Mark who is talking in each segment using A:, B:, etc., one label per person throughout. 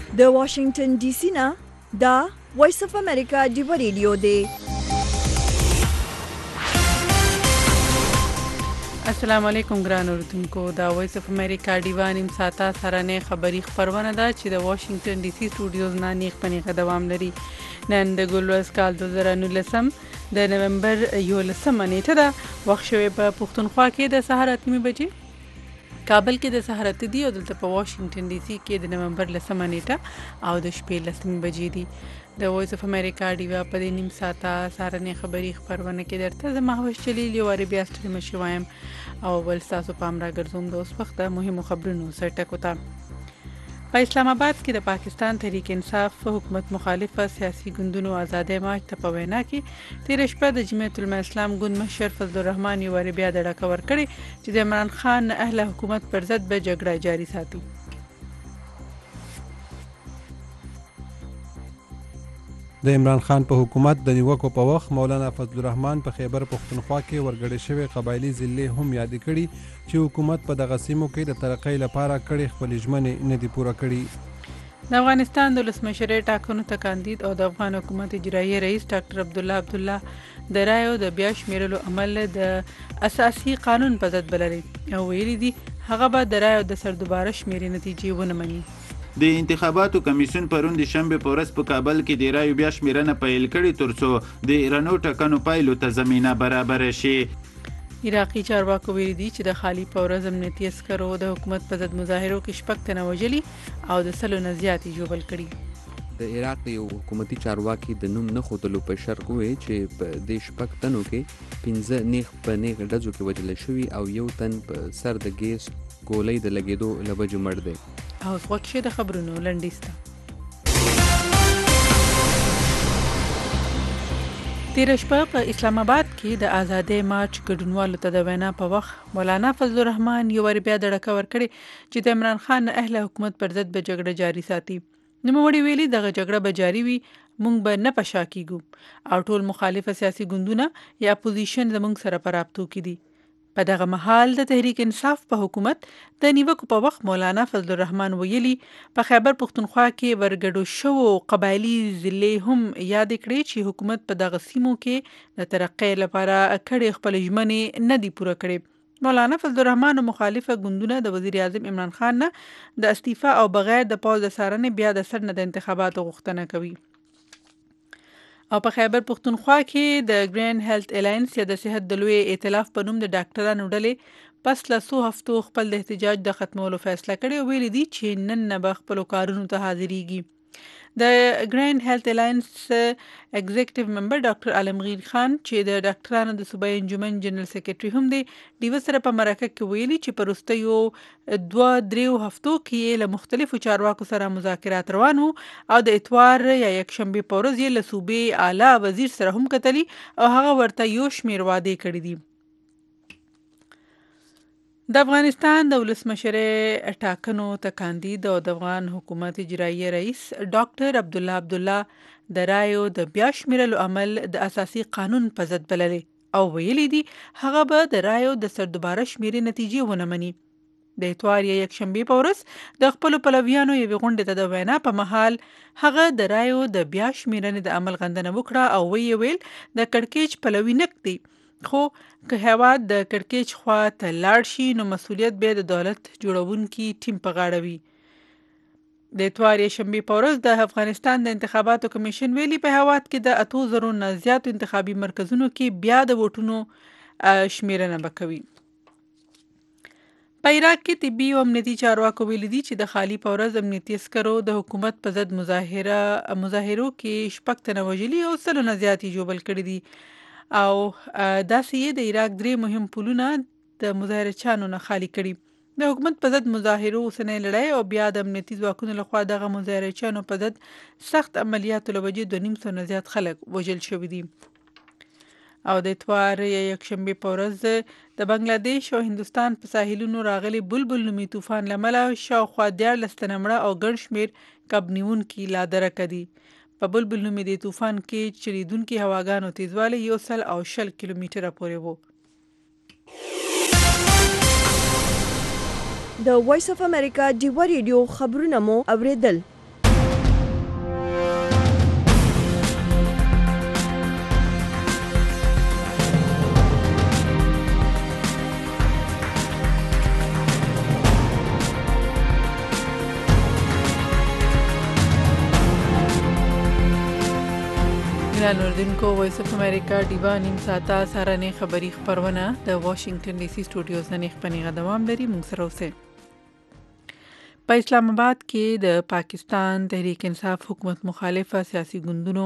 A: د واشنگټن ډي سي نه دا وایس اف امریکا ډیو ریډیو دی.
B: السلام علیکم ګران اوردونکو، دا وایس اف امریکا ډیوا نیم ساعته سرانه خبری خبرونه ده چې د واشنگټن ډي سي سټوډیوز نه نیغ پنیغه دوام لري. نن د ګلورس کال 2019 د نومبر 11 نیټه ده. وخت شوی په پښتونخوا کې د سهار 8 بجې، کابل کې د سهار 8 دی او دلته په واشنگټن ډي سي کې د نومبر 10 نیټه او د شپې 10 بجې دي. د وایس اف امریکا ډیوا په دې نیم ساعته سارنې خبری خبرونه کې درته زما هوښ چلیل یو وری بیا ستړي مشوایم او ول تاسو پام را ګرځوم د اوس وخت د مهمو خبرونو سرټکو ته. په اسلام آباد کې د پاکستان تحریک انصاف حکومت مخالفه سیاسي ګوندونو آزادۍ مارچ ته په وینا کې تیر شپه د جمعیت العلماء اسلام ګوند مشر فضل الرحمن یو وری بیا د ډکه ورکړي چې د عمران خان اهل حکومت پر ضد به جګړه جاري ساتي.
C: د عمران خان په حکومت د نیوکو په وخت مولانا فضل الرحمن په خیبر پښتونخوا کې ورګړې شوی قبایلی ضلعې هم یاد کړي چې حکومت په دغه سیمو کې د ترقۍ لپاره کړي خپل ژمنې نه دي پوره کړي.
B: د افغانستان د ولسمشر ټاکنو ته کاندید او د افغان حکومت اجرایي رئیس ډاکټر عبدالله د رایو د بیا شمیرلو عمل د اساسي قانون په ضد بللی او ویلي دي هغه به د رایو د سردوباره شمیرې نتیجې ونه مني.
D: د انتخاباتو کمیسیون پرون د شنبه په ورځ په کابل کې د رایو بیا شمیرنه پیل کړې ترڅو د ایرانو ټاکنو پایلو ته زمینه برابر شي.
B: عراقي چارواکو ویلي دي چې د خالی په ورځ امنیتي عسکرو د حکومت په ضد مظاهرو کې شپږ تنه وژلي او د 100 نه زیاتې ژوبل کړي.
E: د عراق یو حکومتي چارواکي د نوم نه ښودلو په شرط وویل چې په دې شپږ تنو کې 15 نیغ په نیغ ډزو کې وژل شوي او یو تن په سر د ګیس ګولۍ د لګېدو له وجې مړ دی.
B: او وخت د خبرونو لنډیسته. تیر شپه په اسلام آباد کې د آزادۍ مارچ ګډونوالو ته د وینا په وخت مولانا فضل الرحمن یو ور بیا د ډکه ورکړي چې د عمران خان اهل حکومت پر ضد به جګړه جاري ساتي. نوموړي ویلي دغه جګړه به جاري وي، مونږ به نه پشا کیږو او ټول مخالفه سیاسي ګوندونه یا اپوزیشن زمونږ سره په رابطو کې دي. په دغه مهال د تحریک انصاف په حکومت د نیوکو په وخت مولانا فضل الرحمن ویلي په خیبر پښتونخوا کې ورګډو شوو قبایلی ضلعې هم یاد کړي چې حکومت په دغه سیمو کې د ترقۍ لپاره کړي خپل ژمنې نه دي پوره کړي. مولانا فضل الرحمن او مخالفه ګوندونه د وزیر اعظم عمران خان نه د استعفا او بغیر د پوز د سارنې بیا د سر نه د انتخاباتو غوښتنه کوي. او په خیبر پښتونخوا کې د ګرین هیلث الاینس یا د صحت د لوی ائتلاف په نوم د ډاکټرانو ډلې پس له 100 هفتو خپل د احتجاج د ختمولو فیصله کړې او ویلي دي چې نن نه به خپل کارونو ته حاضرېږي. د ګرین هیلث الاینس ایگزیکټیو ممبر ډاکټر عالمگیر خان چې د ډاکټرانو د صوبایي انجمن جنرال سیکریټري هم دی ډیو سره په مرکه کې ویلي چې په وروستیو 2-3 هفتو کې له مختلفو چارواکو سره مذاکرات روان وو او د اتوار یا یکشنبه په ورځ یې له صوبې اعلی وزیر سره هم کتلي او هغه ورته یو شمیر وعده کړی دي. د افغانستان د ولسمشر ټاکنو ته کاندید او د افغان حکومت اجرایي رئیس ډاکټر عبدالله د رایو د بیا شمیرلو عمل د اساسي قانون په ضد بللی او ویلي دي هغه به د رایو د سردوباره شمیرې نتیجې ونه مني. د اتوار یا یکشنبه په ورځ د خپل پلویانو یوې غونډې ته د وینا په مهال هغه د رایو د بیا شمیرنې د عمل غندنه وکړه او ویل د کړکېچ پلوي نه دی، خو که هیواد د کړکېچ خوا ته لاړ شي نو مسؤلیت به د دولت جوړونکي ټیم په غاړه وي. د اتوار یا شنبه په ورځ د افغانستان د انتخاباتو کمیشن ویلي په هیواد کې د 8,000 نه زیاتو انتخابي مرکزونو کې بیا د ووټونو شمیرنه وکوي. په عراق کې طبي او امنیتي چارواکو ویلي دي چې د خالی په ورځ امنیتي عسکرو د حکومت په ضد مظاهرو کې شپږ تنه وژلي او 100 نه زیاتې ژوبل کړي دي او داسې یې د عراق 3 مهم پلونه د مظاهرچیانو نه خالی کړي. د حکومت په ضد مظاهرو اوسنۍ لړۍ او بیا د امنیتي ځواکونو لخوا دغه مظاهرچیانو په ضد سخت عملیاتو له وجې 250 نه زیات خلک وژل شوي دي. او د اتوار یا یکشنبه په ورځ د بنگلاديش او هندستان په ساحلونو راغلي بلبل نومي طوفان لامل شاوخوا 14 تنه مړه او ګڼ شمیر کب نیونکي لا درکه دي. په بلبل نومي د طوفان کې چلیدونکي هواګانو تیزوالی 120 کیلومتره پورې وو.
A: د وایس اف امریکا ډیو ریډیو خبرونه مو اوریدل.
B: ګران اوریدونکو، وایس اف امریکا ډیوا نیم ساعته سهارنۍ خبري خپرونه د واشنگټن ډي سي سټوډیوز نه خپرېږي دوام لري. موږ سره اوسئ. په اسلام آباد کې د پاکستان تحریک انصاف حکومت مخالفه سیاسي ګوندونو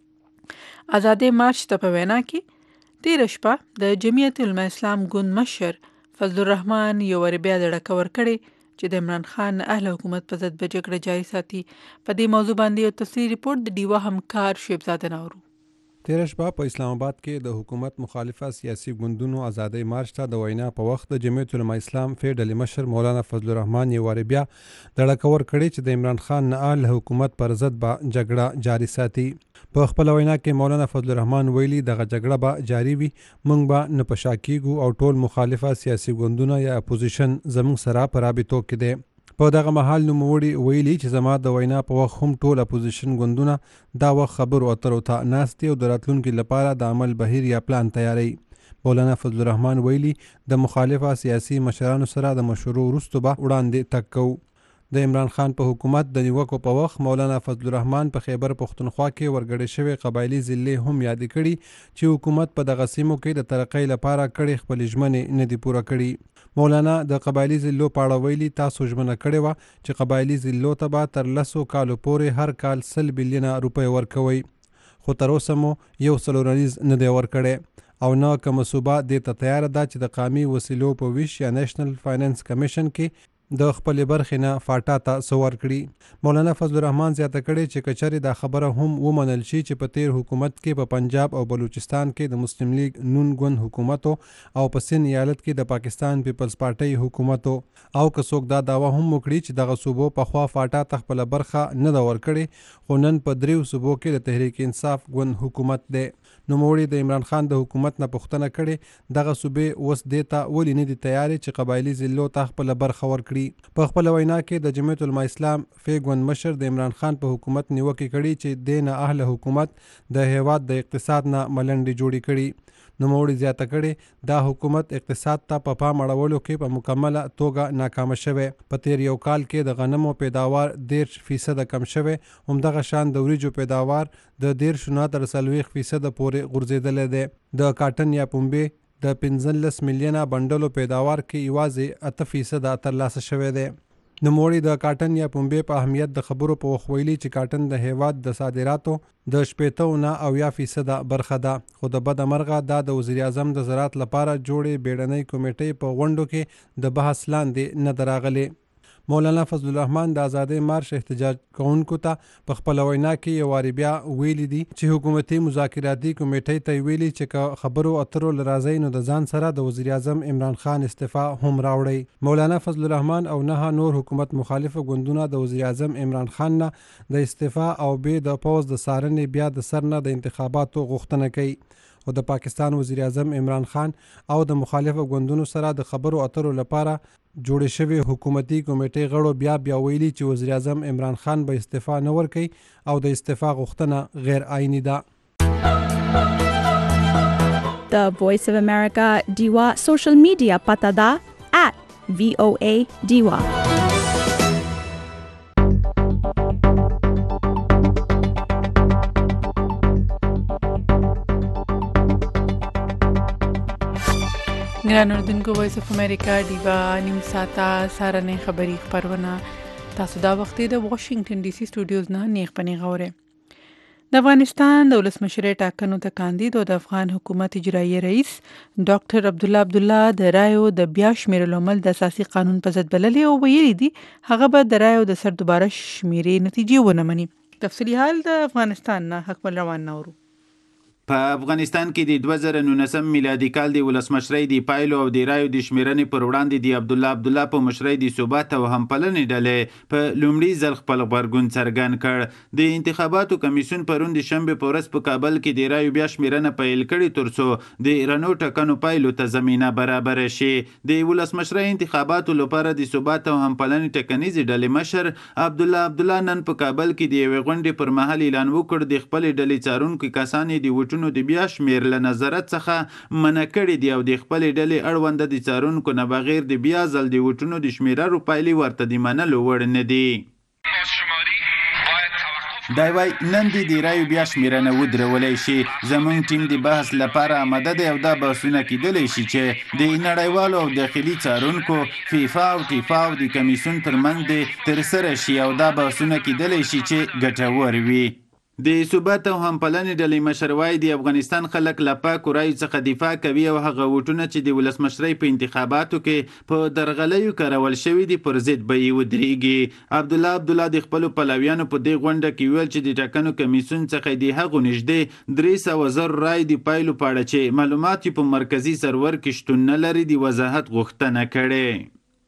B: آزادۍ مارچ ته په وینا کې تېره شپه د جمعیت علماء اسلام ګوند مشر فضل الرحمن یو ور بیا د ډکه ورکړې چې د عمران خان اهل حکومت په ضد به جګړه جاري ساتي. په دې موضوع باندې یو تفصیلي ریپورت د ډیوا همکار شعیب زاده ناورو.
C: تېره شپه په اسلام آباد کې د حکومت مخالفه سیاسي ګوندونو آزادۍ مارچ ته د وینا په وخت د جمعیت علماء اسلام فی ډلې مشر مولانا فضل الرحمن یو ور بیا د ډکه ورکړې چې د عمران خان اهل حکومت پر ضد به جګړه جاري ساتي. په خپل وینا کې مولانا فضل الرحمن ویلي دغه جګړه به جاري وي، موږ به نه په شا کیږو او ټول مخالفه سیاسي ګوندونه یا اپوزیشن زموږ سره په رابطو کې دی. په دغه مهال نوموړي ویلي چې زما د وینا په وخت هم ټول اپوزیشن ګوندونه دا وخت خبرو اترو ته ناست دي او د راتلونکي لپاره د عمل بهیر یا پلان تیاری. مولانا فضل الرحمن ویلي د مخالفه سیاسي مشرانو سره د مشورو وروسته به وړاندې تګ کوو. د عمران خان په حکومت د نیوکو په وخت مولانا فضل الرحمن په خیبر پښتونخوا کې ورګړې شوې قبایلي ضلعې هم یادې کړي چې حکومت په دغه سیمو کې د ترقۍ لپاره کړې خپلې ژمنې نه دي پوره کړي. مولانا د قبایلي ضلعو په اړه ویلي تاسو ژمنه کړې وه چې قبایلي ضلعو ته به تر 10 کالو پورې هر کال 100 بلیونه روپۍ ورکوئ، خو تر اوسه مو 100 نه دی ورکړی او نه کومه صوبه دې ته تیاره ده چې د قامي وسیلو په ویش یا نیشنل فاینانس کمیشن کې د خپل برخې نه فاټا ته سوار کړي. مولانا فضل الرحمن زیاته کړي چې کچرې دا خبره هم ومنل شي چې په تیر حکومت کې په پنجاب او بلوچستان کې د مسلم لیگ نون ګوند حکومتو او په سند ایالت کې د پاکستان پیپلز پارټۍ حکومتو او که څوک دا دعوه هم وکړي چې دغه صوبو په خوا فاټا ته خپل برخه نه ده ورکړې، خو نن په 3 صوبو کې د تحریک انصاف ګوند حکومت دی. نوموړي د عمران خان د حکومت نه پوښتنه کړې دغه صوبې اوس دې ته ولې نه دي تیارې چې قبایلي ضلعو ته خپله برخه ورکړي. په خپله وینا کې د جمعیت علماء اسلام فی ګوند مشر د عمران خان په حکومت نیوکې کړي چې دې نه اهل حکومت د هیواد د اقتصاد نه ملنډې جوړې کړي. نوموړي زیاته کړي دا حکومت اقتصاد ته په پام اړولو کې په مکمله توګه ناکامه شوی. په تیر یو کال کې د غنمو پیداوار 13% کم شوی، همدغه شان د وریجو پیداوار د 13 نه تر 40% پورې غورځېدلی دی. د کاټن یا پنبې د 15 میلیونه بنډلو پیداوار کې یوازې 8% ترلاسه شوی دی. نوموړي د کاټن یا پنبې په اهمیت د خبرو په وخت ویلي چې کاټن د هیواد د صادراتو د 80% برخه ده، خو د بده مرغه دا د وزیر اعظم د زراعت لپاره جوړې بیړنۍ کمیټې په غونډو کې د بحث لاندې نه ده راغلې. مولانا فضل الرحمن د آزادۍ مارش احتجاج کوونکو ته په خپله وینا کې یو وارې بیا ویلي دي چې حکومتي مذاکراتي کمیټې ته ویلي چې که خبرو اترو له راځئ نو د ځان سره د وزیر اعظم عمران خان استعفا هم راوړئ. مولانا فضل الرحمن او 9 نور حکومت مخالفه ګوندونه د وزیر اعظم عمران خان نه د استعفا او به د پوز د څارنې بیا د سر نه د انتخاباتو غوښتنه کوي. او د پاکستان وزیر اعظم عمران خان او د مخالفه ګوندونو سره د خبرو اترو لپاره جوړې شوې حکومتي کمیټې غړو بیا ویلي چې وزیر اعظم عمران خان به استعفا نه ورکوي او د استعفا غوښتنه غیر آئیني ده.
F: د Voice of America ډیوا سوشل میډیا پته ده @VOA ډیوا.
B: ګران اوریدونکو، وایس اف امریکا ډیوا نیم ساعته سهارنۍ خبري خپرونه تاسو دا وخت د واشنگټن ډي سي سټوډیوز نه نیغ غوره. د افغانستان د ولسمشرۍ ټاکنو ته کاندید او د افغان حکومت اجرایي رئیس ډاکټر عبدالله د رایو د بیا شمیرلو عمل د اساسي قانون په ضد بللی او ویلي دي هغه به د رایو د سر دوباره شمیرې نتیجې ونه مني. تفصیلي حال د افغانستان نه حکمل روان نورو.
D: په افغانستان کې د 2019 میلادي کال د ولسمشرۍ د پایلو او د رایو د شمیرنې پر وړاندې د عبدالله په مشرۍ د ثبات او همپلنې ډلې په لومړي ځل خپل غبرګون څرګند کړ. د انتخاباتو کمیسیون پرون د شنبې په ورځ په کابل کې د رایو بیا شمیرنه پیل کړې ترڅو د رڼو ټاکنو پایلو ته زمینه برابر شي. د ولسمشرۍ انتخاباتو لپاره د ثبات او همپلنې ټاکنیزې ډلې مشر عبدالله نن په کابل کې د یوې غونډې پر مهال اعلان وکړ د خپلې ډلې څارونکو کسان د ووټونو د بیا شمیر له نظارت څخه منع کړي دي او د خپلې ډلې اړونده د څارونکو نه بغیر د بیا ځل د ووټونو د شمیرلو پایلې ورته د منلو وړ نه دي. دی وای نن د رایو بیا شمیرنه ودرولای شي. زمونږ ټیم د بحث لپاره آماده دی او دا بحثونه کیدلی شي چې د نړیوالو او داخلي څارونکو فیفا او ټیفا او د کمیسیون ترمنځ د ترسره شي او دا بحثونه کیدلی شي چې ګټور وي. د ثبات او همپلنې ډلې مشر وایي د افغانستان خلک له پاکو رایو څخه دفاع کوي او هغه ووټونه چې د ولسمشرۍ په انتخاباتو کې په درغلیو کارول شوي دي پر ضد به یې ودرېږي. عبدالله د خپلو پلویانو په دې غونډه کې ویل چې د ټاکنو کمیسیون څخه د هغو نږدې 300,000 رایو د پایلو په اړه چې معلومات په مرکزي سرور کې شتون نه لري د وضاحت غوښتنه کړې.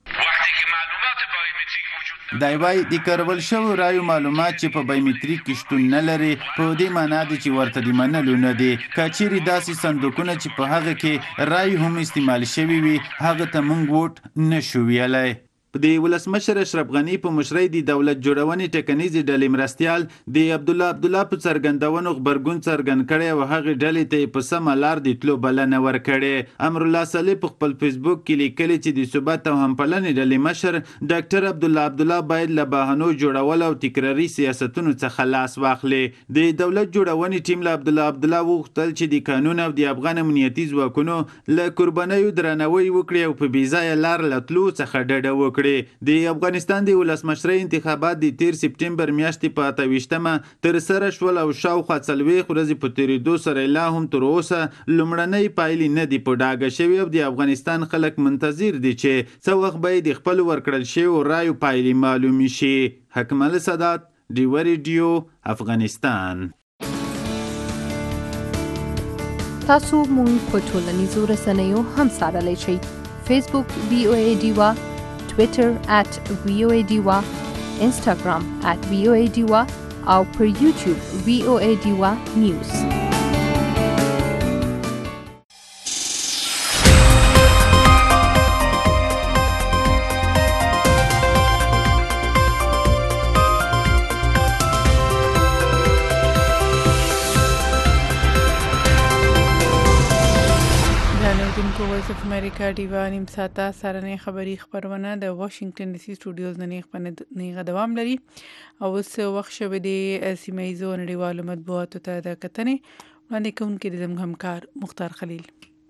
D: دی وای د کارول شوو رایو معلومات چې په بایومتریک کې شتون نه لري په دې معنا دی چې ورته د منلو نه دي. که چیرې داسې صندوقونه چې په هغه کې رای هم استعمال شوي وي هغه ته موږ ووټ نشو ویلی. د ولسمشر اشرف غني په مشرۍ د دولت جوړونې ټاکنیزې ډلې مرستیال د عبدالله په څرګندونو غبرګون څرګند کړی او هغې ډلې ته په سمه لار د تلو بلنه ورکړې. امرالله صالح په خپل فیسبوک کې لیکلي چې د ثبات او همپلنې ډلې مشر ډاکټر عبدالله باید له بهانو جوړول او تکراري سیاستونو څخه لاس واخلي. د دولت جوړونې ټیم له عبدالله وغوښتل چې د قانون او د افغان امنیتي ځواکونو له قربانیو درناوی وکړي او په بېځایه لار له تلو څخه ډډه وکړي. د افغانستان د ولسمشرۍ انتخابات د 13 سپټمبر میاشتې په 28مه ترسره شول او شاوخوا 40 ورځې په تېرېدو سره لا هم تر اوسه لومړنۍ پایلې نه دي په ډاګه شوي او د افغانستان خلک منتظر دي چې څه وخت به د خپلو ورکړل شویو رایو پایلې معلومې شي. حکمل سادات، ډیوه ریډیو، افغانستان.
G: تاسو مونږ په ټولنیزو رسنیو هم څارلی شئ. فیسبوک VOA ډیوه، Twitter @VOA Diwa, Instagram @VOA Diwa او پر YouTube VOA Diwa News.
B: وایس اف امریکا ډیوا نیم ساعته سرنې خبری خبرونه د واشنگټن ډي سي سټوډیوز نه نیغه دوام لري او اوس وخت شوه د سیمه ایزو نړیوالو مطبوعاتو ته د کتنې وړاندې کوونکي د زموږ همکار مختار خلیل.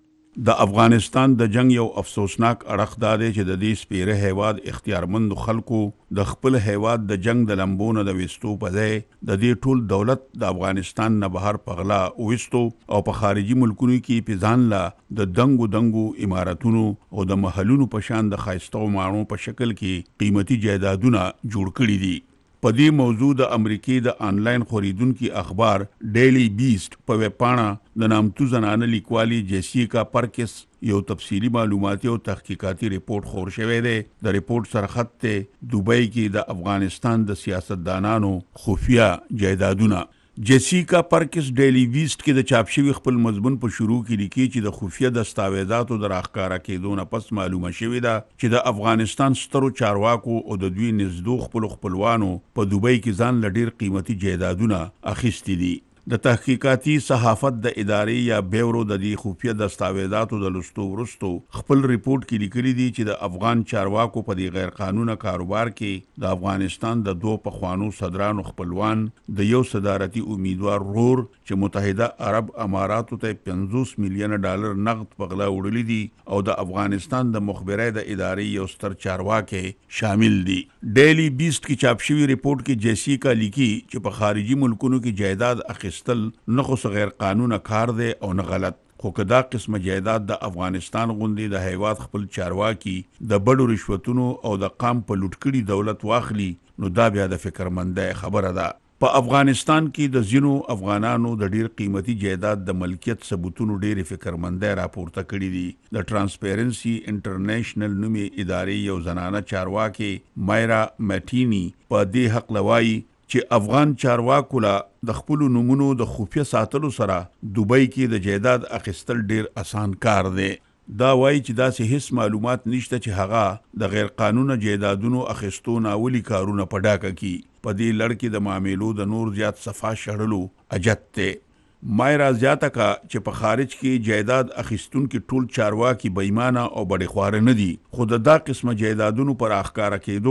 H: د افغانستان د جنگ یو افسوسناک اړخ دا دی چې د دې سپیره هیواد اختیارمند خلکو د خپل هیواد د جنگ د لمبونه د وستو په ځای د دې ټول دولت د افغانستان نه بهر پغلا وستو او په خارجي ملکونو کې پیزان لا د دنګو اماراتونو او د محلونو په شان د خایستو مانو په شکل کې قیمتي جایدادونه جوړ کړي دي. په دې موضوع د امریکای د آنلاین خریدونکو اخبار ډیلی بیسټ په ویب پاڼه د نامتو زنانه لیکوالي جیسیکا پارکس یو تفصیلی معلوماتي او تحقیقاتي ریپورت خور شوی دی. د ریپورت سره خط ته دوبۍ کې د افغانستان د سیاستدانانو خفیه جایدادونه. جیسیکا پارکس ډیلی بیسټ کې د چاپ شوی خپل مضمون په شروع کې لیکي چې د خفیه دستاویزاتو د راښکاره کېدو نه پس معلومه شوې ده چې د افغانستان سترو چارواکو او د دوی نږدې خپلوانو په دوبۍ کې ځان له ډېر قیمتي جایدادونه اخیستي دي. د تحقیقاتي صحافت د ادارې یا بیورو د دې خفیه دستاویزاتو د لستو ورستو خپل ریپورت کې لیکلي دي چې د افغان چارواکو په دې غیر قانوني کاروبار کې د افغانستان د دوه پخوانو صدرانو خپلوان د یو صدارتي امیدوار رور چې متحده عرب اماراتو ته $50 میلیون نقد په غلا وړلي دي او د افغانستان د مخبرۍ د ادارې یو ستر چارواکي شامل دي. ډیلی بیسټ کې چاپ شوی ریپورت کې جیسیکا لیکي چې په خارجي ملکونو کې جایداد اخیستل نه خو غیر قانوني کار دی او نه غلط، خو که دا قسمه جایداد د افغانستان غوندې د هیواد خپل چارواکي د بډو رشوتونو او د قام په لوټکړي دولت واخلي نو دا بیا د فکرمندۍ خبره ده. په افغانستان کې د ځینو افغانانو د ډیر قیمتي جایداد د ملکیت ثبوتونو ډیر فکرمندۍ راپورته کړي دي. د ترانسپیرنسي انټرنیشنل نومي ادارې یو زنانه چارواکي مایرا مټینی په دې حق لوي چې افغان چارواکو لا د خپل نمونو د خفیه ساتلو سره دوبۍ کې د جایداد اخیستل ډیر آسان کار دی. دا وایي چې داسې هیڅ معلومات نشته چې هغه د غیر قانوني جایدادونو اخیستو ناولي کارونه په ډاګه کې په دې لړ کې د معاملو د نور زیات صفا شړلو اجت ته. مایرا زیاته کا چې په خارج کې جایداد اخیستونکو ټول چارواکي بېمانه او بډې خواره نه دي، خو دا قسمه جایدادونو پر اخکار کېدو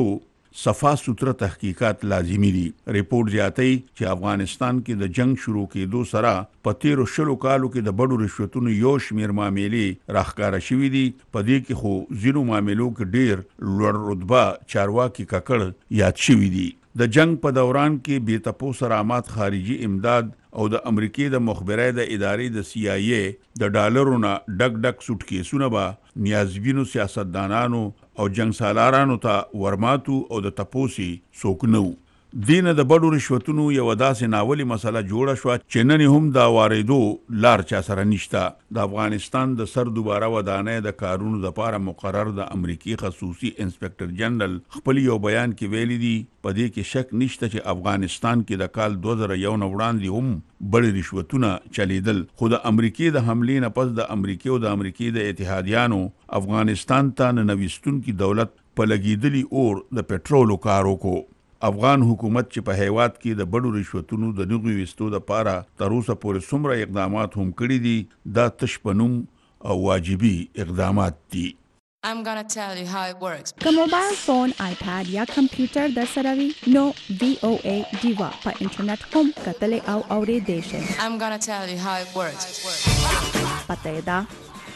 H: صفا سوتره تحقیقات لازمی دي. ریپورت زیاتوي چې افغانستان کې د جنگ شروع کېدو سره په تیرو 20 کالو کې د بډو رشوتونو یو شمیر معاملې راښکاره شوې دي. په دې کې خو ځینو معاملو کې ډیر لوړ رتبه چارواکي ککړ یاد شوي دي. د جنگ په دوران کې بې تپوسه رامات خارجي امداد او د امریکای د مخبرۍ د ادارې د CIA د ډالرو نه ډک سوټ کیسونه به نیازبینو سیاستدانانو او جنگ سالارانو ته ورماتو او د تپوسی څوک نه و. دینه د بډو رشوتونو یو داسې ناولي مسله جوړه شو چې نن هم دا واردو لار چا سره نشته. د افغانستان د سر دوباره ودانې د کارونو لپاره مقرر د امریکای خصوصي انسپکټر جنرال خپل یو بیان کې ویلي دي په دې کې شک نشته چې افغانستان کې د کال 2001 وړاندې هم بډې رشوتونه چلیدل. خو د امریکای د حملې نه پس د امریکای او د امریکای د اتحادیانو افغانستان ته ننویستونکي دولت په لګیدلی اور د پټرولو کارو کو. افغان حکومت چې په هیواد کې د بډو رشوتونو د نغوي وستو لپاره تر اوسه پورې څومره اقدامات هم کړي دي دا تش په نوم او واجبي اقدامات دي.
I: I'm gonna tell you how it works.
F: که موبایل فون، آیپاد یا کمپیوټر در سره وي نو VOA ډیوا په انټرنیټ هم کتلی او اوریدلی شئ.
I: I'm gonna tell you how it works.
F: پته یې ده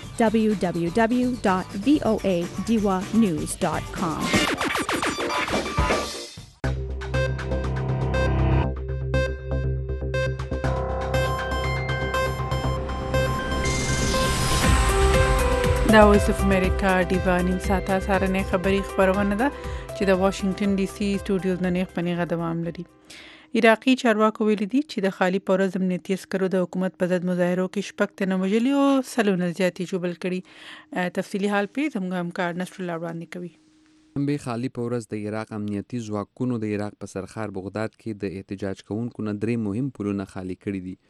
F: www.voadiwanews.com.
B: دا وایس اف امریکا ډیوانین ساته سارنې خبری خبرونه ده چې د واشنگټن ډي سي سټوډیوز نه نیغ پنیغه دوام لري. عراقي چارواکو ویلي دي چې د خالی پورز امنیتي عسکرو د حکومت په ضد مظاهرو کې شپږ تنه وژلي او سلونه زیاتې ژوبل کړي. تفصیلي حال په زموږ همکار نصر الله وړاندې کوي.
E: به خالی پورز د عراق امنیتي ځواکونو د عراق په سرخار بغداد کې د احتجاج کوونکو نه درې مهم پلونه خالی کړي دي.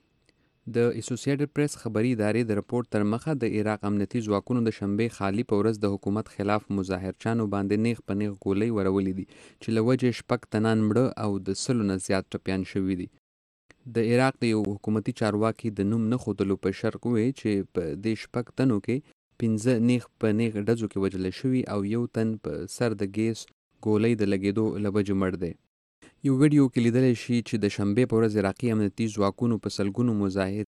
E: د اسوسییټډ پریس خبري ادارې د رپورت تر مخه د عراق امنیتي ځواکونو د شنبې خالی په ورځ د حکومت خلاف مظاهرچانو باندې نیغ په نیغ ګولۍ ورولې دي چې له وجې شپږ تنان مړه او د سلو نه زیات ټپیان شوي دي. د عراق د یو حکومتي چارواکي د نوم نه ښودلو په شرط وویل چې په دې شپږ تنو کې 15 نیغ په نیغ ډزو کې وژل شوي او یو تن په سر د ګیس ګولۍ د لګېدو له وجې مړ دی. یو ویډیو کې لیدلی شي چې د شنبې په ورځ عراقي امنیتي ځواکونو په سلګونو مظاهر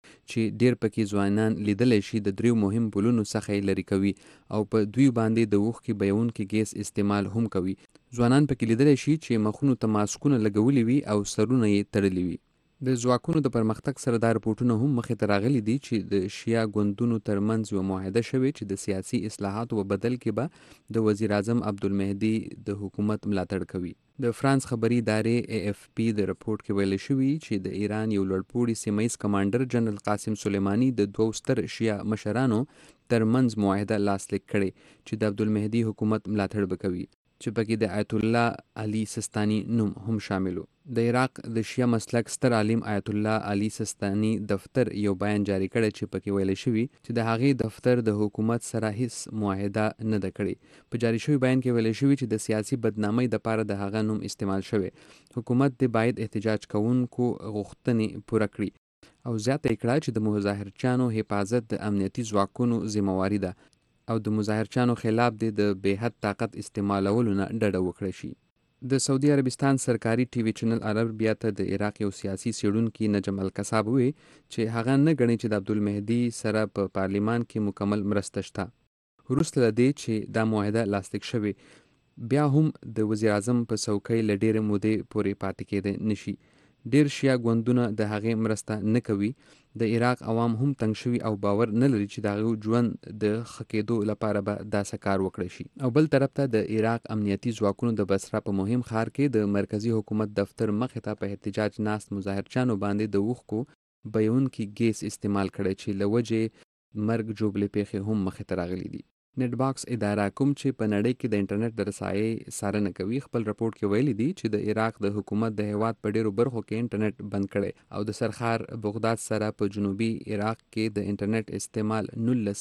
E: چې ډیر پکې ځوانان لیدلی شي د دریو مهم پلونو څخه یې لرې کوي او په دوی باندې د اوښکې بهیونکي ګیس استعمال هم کوي. ځوانان پکې لیدلی شي چې مخونو ته ماسکونه لګولي وي او سرونه یې تړلي وي. د ځواکونو د پرمختګ سره دا رپورټونه هم مخې ته راغلي دي چې د شیا ګوندونو ترمنځ یوه معاهده شوې چې د سیاسي اصلاحاتو په بدل کې به د وزیر اعظم عبدالمهدي د حکومت ملاتړ کوي. د فرانس خبري ادارې AFP د رپورټ کې ویل شوي چې د ایران یو لوړپوړي سیمه ییز کمانډر جنرال قاسم سلیماني د دوو ستر شیا مشرانو ترمنځ معاهده لاسلیک کړې چې د عبدالمهدي حکومت ملاتړ به کوي چې پکې د آیت الله علي سستاني نوم هم شاملو. د عراق د شیا مسلک ستر عالم آیت الله علي سستاني دفتر یو بیان جاری کړی چې پکې ویل شوي چې د هغې دفتر د حکومت سره هیڅ معاهده نه ده کړې. په جاری شوي بیان کې ویل شوي چې د سیاسي بدنامۍ دپاره د هغه نوم استعمال شوی. حکومت دې باید احتجاج کوونکو غوښتنې پوره کړي او زیاته یې کړه چې د مظاهرچیانو حفاظت د امنیتي ځواکونو ذمهواري ده او د مظاهرچیانو خلاف د بېحد طاقت استعمالولو نه ډډه وکړی شي. د سعودي عربستان سرکاري ټي وي چینل العربیه ته د عراق یو سیاسي څېړونکي نجم القصاب وویل چې هغه نه ګڼي چې د عبدالمهدي سره په پارلیمان کې مکمل مرسته شته. وروسته له دې چې دا معاهده لاسلیک شوې بیا هم د وزیر اعظم په څوکۍ له ډېرې مودې پورې پاتې کېدی نشي. ډیر شیا ګوندونه د هغې مرسته نه کوي. د عراق عوام هم تنګ شوي او باور نه لري چې د هغوی ژوند د ښه کېدو لپاره به داسې کار وکړی شي. او بل طرف ته د عراق امنیتي ځواکونو د بصره په مهم ښار کې د مرکزي حکومت دفتر مخې ته په احتجاج ناست مظاهرچیانو باندې د اوښکو بهیونکي ګیس استعمال کړی چې له وجې مرګ ژوبلې پیښې هم مخې ته راغلي دي. نت باکس اداره کوم چې په نړۍ کې د انټرنیټ د رسایۍ څارنه کوي خپل رپورټ کې ویلي دي چې د عراق د حکومت د هیواد په ډیرو برخو کې انټرنیټ بند کړي او د سرخار بغداد سره په جنوبي عراق کې د انټرنیټ استعمال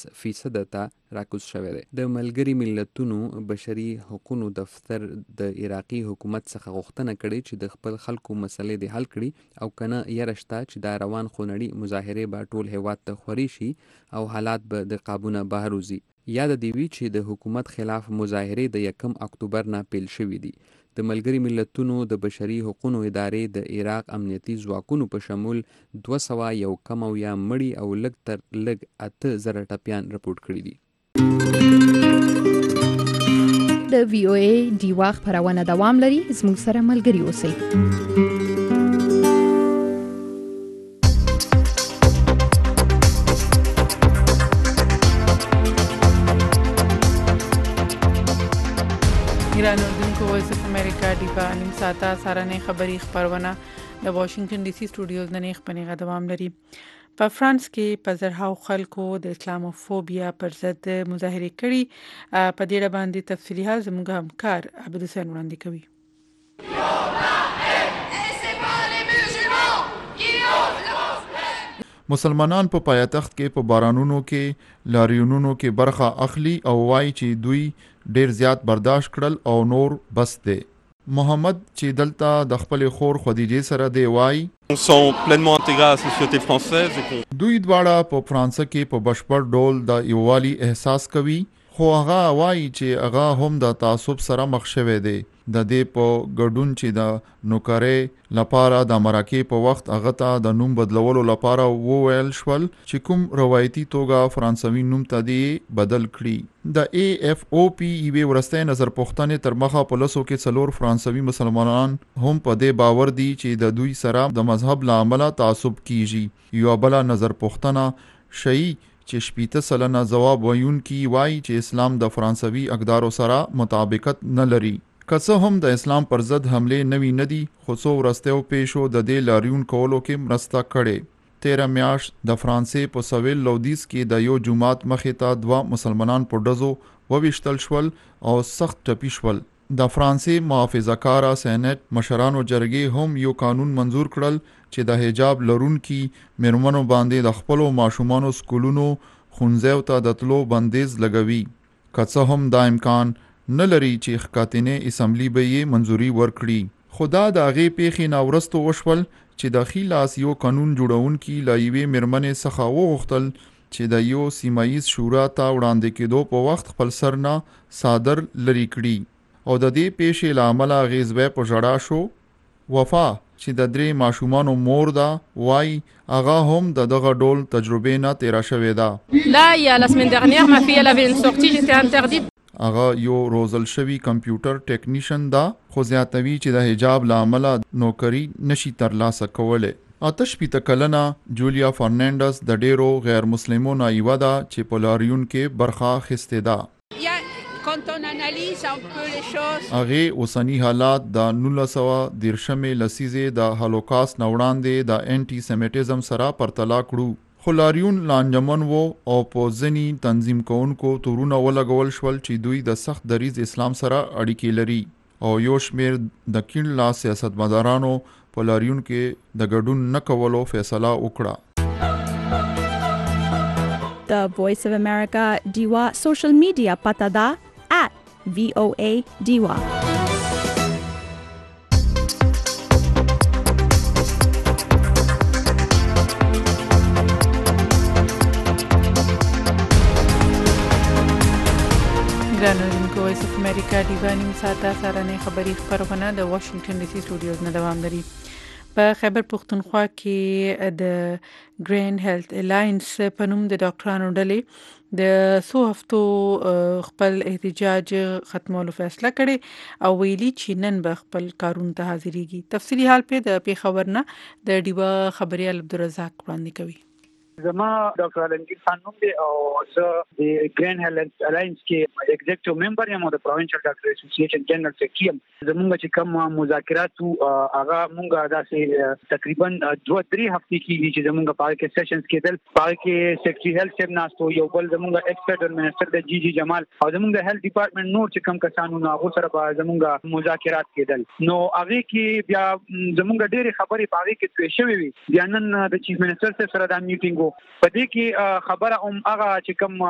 E: 19% ته راکوز شوی دی. د ملګري ملتونو بشري حقوقو دفتر د عراقي حکومت څخه غوښتنه کړې چې د خپل خلکو مسلې د حل کړي او کنه یره شته چې دا روان خونړي مظاهرې به ټول هیواد ته خوري شي او حالات به د قابونه بهر وځي. یاد دی وی چې د حکومت خلاف مظاهرې د 1 اکتوبر نه پیل شوې دي. د ملګری ملتونو د بشري حقوقو ادارې د عراق امنیتي ځواکونو په شمول 200 یو کم او یا مړي او لږ تر لږ 8000 ټپیان رپورټ کړي دي.
F: د وی او ای ډیوا خبرونه دوام لري. زموږ سره ملګري اوسئ.
B: ایران اردوونکو وایس اف امریکا ډیپا نیم ساعته سارنې خبری خبرونه د واشنگټن ډي سي سټوډیوز نه خبرونه دوام لري. په فرانس کې په زرهاو خلکو د اسلاموفوبیا پر ضد مظاهره کړي. په دې اړه باندې تفصیلي حال زموږ همکار عبد الحسین وړاندې کوي.
J: مسلمانان په پایتخت کې په بارانونو کې لاریونونو کې برخه اخلي او وایي چې دوی ډیر زیات برداشت کړل او نور بس دی. محمد چې دلته د خپل خور خدیجه سره دی وایي دوی دواړه په فرانس کې په بشپړ ډول د یووالي احساس کوي، خو هغه وایي چې هغه هم د تعصب سره مخ شوی دی. د دې په ګډون چې د نوکرۍ لپاره د مرکې په وخت هغه ته د نوم بدلولو لپاره وویل شول چې کوم روایتي توګه فرانسوي نوم ته دی بدل کړي. د ای اف او پی یوې ورستۍ نظر پوښتنې تر مخه په لسو کې 4 فرانسوي مسلمانان هم په دې باور دي چې د دوی سره د مذهب له امله تعصب کیږي. یو بل نظر پوښتنه شي چې 80% ځواب ویونکي وایي چې اسلام د فرانسوي اقدارو سره مطابقت نه لري. که څه هم د اسلام پر ضد حمله نوي ندي، خو څو ورستیو پیښو د دې لاریون کولو کې مرسته کړې. 13 میاشت د فرانسې په سویل لودیس کې د یو جماعت مخې ته 2 مسلمانان په ډزو وویشتل شول او سخت ټپي شول. د فرانسې محافظه‌کاره سېنات مشرانو جرګې هم یو قانون منظور کړل چې د حجاب لرونکي میرمنو باندې د خپل ماشومانو سکولونو خونځو ته د تلو بندیز لګوي. که څه هم دا امکان نه لري چې ښکاتنې اسمبلی به یې منظوري ورکړي، خو دا د هغې پیښې نه وروسته وشول چې د ښي لاس یو قانون جوړونکي له یوې میرمنې څخه وغوښتل چې د یو سیمایي شورا ته وړاندې کېدو په وخت خپل سر نه څادر لرې کړي، او د دې پیښې له امله هغې زوی په ژړا شو. وفا چې د 3 ماشومانو مور ده وایي هغه هم د دغه ډول تجربې نه تیره شوې ده. هغه یو روزل شوی کمپیوټر ټیکنیشن ده، خو زیاتوي چې د حجاب له امله نوکری نشي ترلاسه کولی. 8 کلنه جولیا فرنانډس د ډیرو غیر مسلمو نه یوه ده چې په لاریون کې برخه اخیستې ده. هغې اوسني حالات د 1913 لسیزې د هولوکاست نه وړاندې د انټي سیمیټیزم سره پرتله کړو. خو لاریون لانجمن وو او په ځینی تنظیم کوونکو تورونه ولګول شول چې دوی د سخت دریځ اسلام سره اړیکې لري، او یو شمیر د کیڼ لاس سیاستمدارانو په لاریون کې د ګډون نه کولو فیصله وکړه.
F: د وایس اف امریکا ډیوا سوشل میډیا پته ده @VOA ډیوا.
B: ګرانو وایس اف امریکا ډیوا نیم ساعته سارنې خبری خبرونه د واشنگټن ډي سي سټوډیوز نه دوام لري. په خیبر پختونخوا کې د ګرین هیلث الاینس په نوم د ډاکټرانو ډلې د څو هفتو خپل احتجاج ختمولو فیصله کړې او ویلي چې نن به خپل کارونو ته حاضرېږي. تفصیلي حال په د پیښور نه د ډیوا خبريال عبدالرزاق وړاندې کوي.
K: زما ډاکټر علمگیر خان نوم دی او زه د ګرین هیلث الاینس کې ایگزیکټیو ممبر یم او د پروینشل ډاکټر اسوسییشن جنرال سیکرټری یم. زموږ چې کوم مذاکرات هغه مونږه داسې تقریبا 2-3 هفتې کېږي چې زموږ په کې سیشنز کېدل. په کې سیکرټری هیلث سیب ناستو، یو بل زموږ ایکسپرټ منسٹر د جی جمال او زموږ د هیلث ډپارټمنټ نور چې کوم کسانو نه هغه سره به زموږ مذاکرات کېدل. نو هغه کې بیا زموږ ډېرې خبرې په هغه کې توې شوې وي. بیا نن د چیف منسٹر سره دا میټینګ په دې کې خبره هغه چې کوم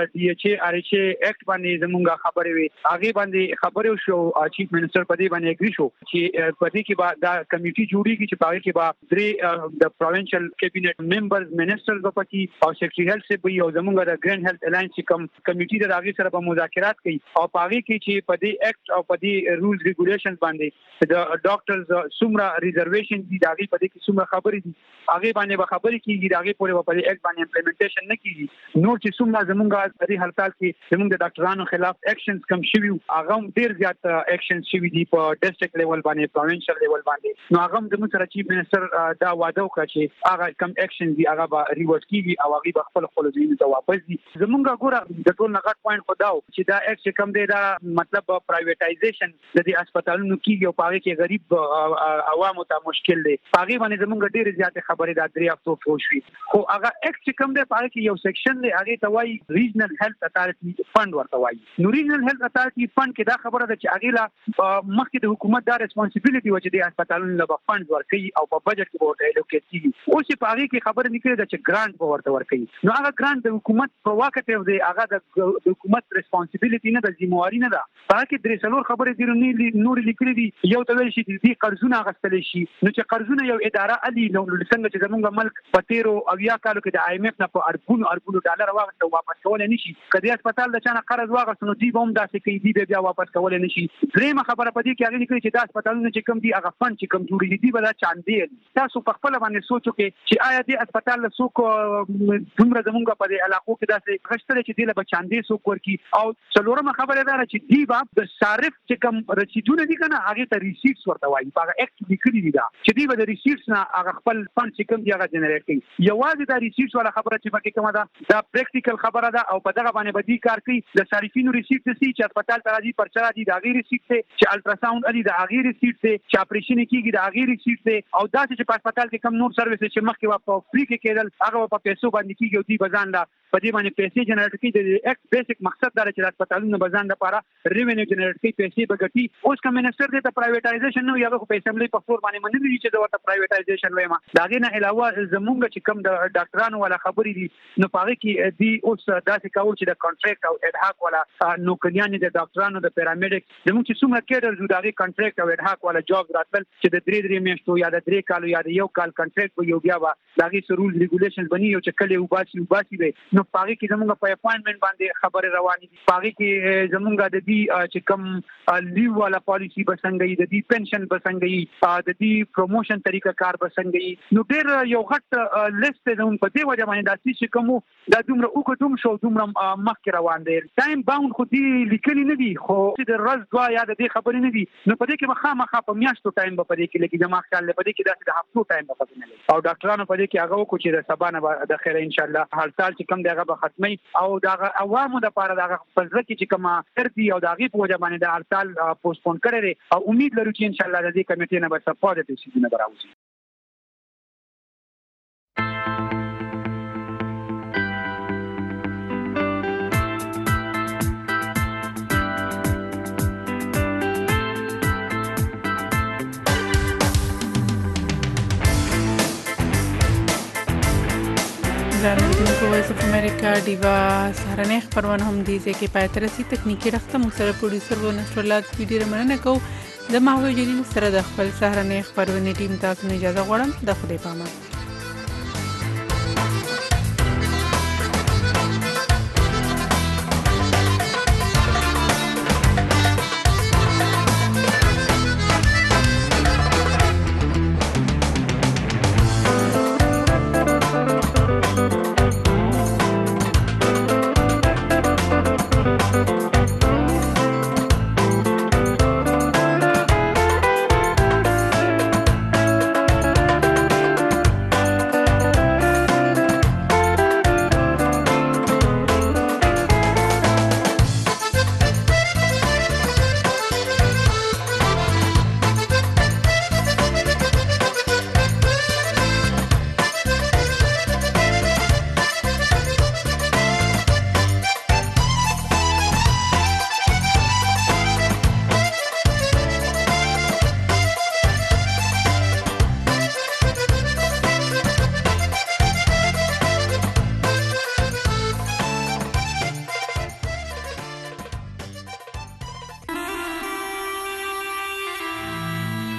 K: DHA اکټ باندې زمونږه خبرې وي هغه باندې خبرې شو چیف منسٹر په دې باندې اګری شو چې په دې کې دا کمیټي جوړیږي چې په هغه کې به درې د پروینشل کابینټ ممبرز منسټرز په کې او سیکریټری هیلث به یو زمونږه د ګرین هیلث الاینس کوم کمیټي د هغه سره په مذاکرات کوي او په هغه کې چې په دې اکټ او په دې رولز ریګولیشنز باندې د ډاکټرز سمره ریزرویشن دي دا په دې کې سمره خبرې دي هغه باندې به خبرې کیږي دا په دې اکټ باندې امپلیمنټیشن نه کیږي نور چې سمره زمونږه د دې هړتال کې زمونږ د ډاکټرانو خلاف اکشنز کم شوي هغه ډیر زیات اکشنز شوي دي په ډیسټریکټ لیول باندې پروینشل لیول باندې نو هغه د موږ چیف منسٹر دا وعده وکړه چې هغه کم اکشن دي هغه به ریورس کیږي او هغه به خپل ځینې ته واپس دي زمونږه ګوره د ټول نغټ پوینټ خو دا چې دا اکشن کم دی دا مطلب پرایویټایزیشن د دې هسپتالونو کیږي او پاره کې غریب عوامو ته مشکل دی پاره باندې زمونږ ډیر زیات خبرې دا درې هفتو پوښوي خو هغه اکشن کم دی پاره کې یو سیکشن دی هغه ته وایي ریجنل هیلث اتارټي فند ورته وایي نو ریجنل هیلث اتارټي فند کې دا خبره ده چې هغه لا مخکې د حکومت دا ریسپانسیبিলিټي و چې د هسپتالونو له فند ورکړي او په بجټ کې ورته الوکیټ کیږي اوس په هغه کې خبره نکړي چې ګرانټ ورته ورکړي نو هغه ګرانټ د حکومت پرواکټیو دی هغه د حکومت ریسپانسیبিলিټي نه د ذمہواری نه ده هغه کې درې څلور خبرې دي نور لیکلي دي یو ته ویل شي د قرضونه غستل شي نو چې قرضونه یو اداره علي نو څنګه چې زموږ ملک په 13 او 10 کالو کې د IMF نه په اربونو ډالر واغسته واپس کول نه شي کله هسپتال د چانه قرض واغسته نو دی هم داسې کوي دی بیا واپس کول نه شي درېمه خبره پدې کې هغه لیکلي چې د هسپتالونو چې کم دي هغه فند چې کم جوړي دي بل چاندې تاسو په خپل باندې سوچو کې چې آیا د هسپتال له څوک دومره زموږ په دې علاقو کې داسې غشتل چې دی له چاندې څوک ورکی او څلورمه خبره ده چې دی د صارف چې کم رسیدونه دي کنه هغه ته ریسیټس ورته وایي هغه اکټ لیکلي دي دا چې دی د ریسیټس نه هغه خپل فند چې کم دی هغه جنریټ کوي یوازې د ریسیټس ولا خبره چې پکې کومه ده دا پریکټیکل خبره ده او په دغه باندې بدی کار کوي د صارفینو ریسیټ سي چې هسپتال ته راځي پرچا دي دا غیر ریسیټ چې الټراساوند علي دا غیر ریسیټ چې اپریشن کیږي دا غیر ریسیټ او دا چې په هسپتال کې کم نور سرویس چې مخکې په فری کې کېدل هغه په پیسو باندې کیږي او دی بزان دا په دې باندې پیسې جنریټ کوي د اکټ بیسیک مقصد دا چې هسپتالونو بزان لپاره ریوینیو جنریټ کوي پیسې بغټي اوس کوم منسٹر دې ته پرایویټایزیشن نو یو په اسمبلی په فور باندې منلي چې دا ورته پرایویټایزیشن وایم دا غینه علاوه زمونږ چې کم د ډاکټرانو ولا خبرې دي نو پاره کې دی اوس داسې کول چې د کانټریکټ او اډهاک ولا نوکریان د ډاکټرانو د پیرامډیک زموږ چې څومره کېدل زو دا کانټریکټ او اډهاک ولا جاب راتل چې د 3 میاشتو یا د 3 کالو یا د یو کال کانټریکټ یو بیا دا غي رول ریګولیشنز بني یو چې کله وباسي به نو پاره کې زموږ په اپاینټمنټ باندې خبره روانه دي پاره کې زموږ د دې چې کم لیو والا پالیسی بسنګي د دې پنشن بسنګي د دې پروموشن طریقه کار بسنګي نو ډېر یو غټ لیست زموږ په دې وجه باندې داسې چې کوم دا دومره وګدوم شو دومره مخکې روان دي ټایم باوند خو دې لیکلي نه دي خو چې د ورځ دوا یا د دې خبرې نه دي نو په دې کې خامخا په میاشتو ټایم په دې کې لګي د خیال په دې کې داسې د هفتو ټایم په دې نه لګي او ډاکټرانو په دې کې هغه کو چې د سبا نه د خیر ان شاء الله هر سال چې کم دغه به ختمي او دا عوامو د لپاره دغه فزر کې چې کما ترتي او دغه په وجه باندې د هر سال پوسټپون کړي او امید لرو چې ان شاء الله د دې کمیټې نه به سپورټ شي نه راوځي
B: ګرانو وایس اف امریکا ډیوا سهارنۍ خبرونه هم دي چې پای تر سي تکنیکی رخته مو سره پروډوسر و نشرلات ویډیو مننه کو د محوجرین سره د خپل سهارنۍ خبرونه ټیم تاسو نه اجازه غواړم د خدای پامه